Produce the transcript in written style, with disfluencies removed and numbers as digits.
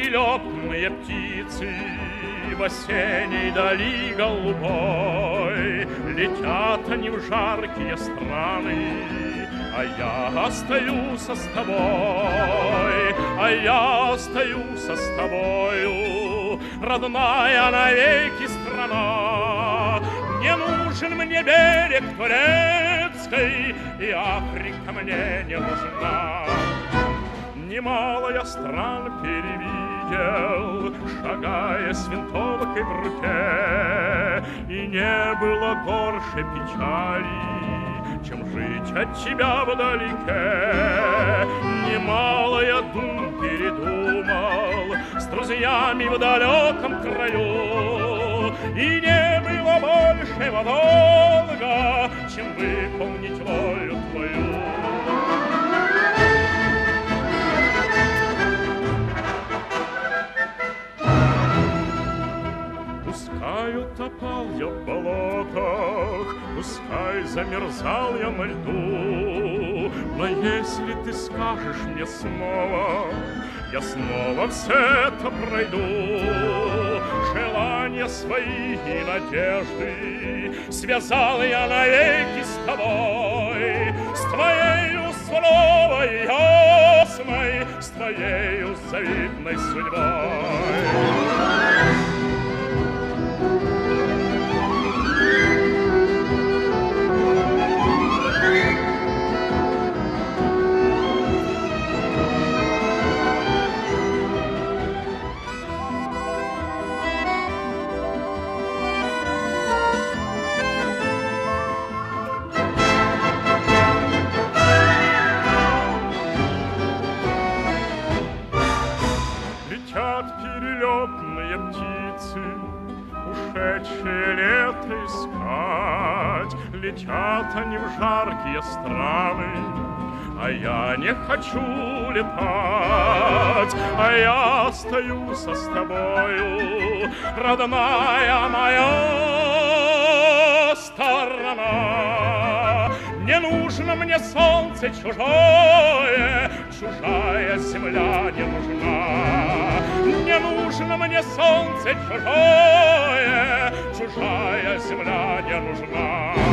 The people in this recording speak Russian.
перелетные птицы в осенней дали голубой летят они в жаркие страны, а я остаюсь с тобой, а я остаюсь с тобою, родная навеки страна. Не нужен мне берег турецкий, и Африка мне не нужна. Немало я стран перевидел, шагая с винтовкой в руке, и не было горше печали, чем жить от тебя вдалеке. Немало я дум передумал с друзьями в далеком краю, и не было большего долга, чем выполнить волю твою. Пускай утопал я в болотах, пускай замерзал я на льду, но если ты скажешь мне снова, я снова все это пройду. Желания свои и надежды связал я навеки с тобой, с твоею суровой ясной, с твоею завидной судьбой. Летят перелетные птицы, ушедшие лето искать. Летят они в жаркие страны, а я не хочу летать. А я остаюсь с тобою, родная моя сторона. Не нужно мне солнце чужое, чужая земля не нужна. Не нужно мне солнце чужое, чужая земля не нужна.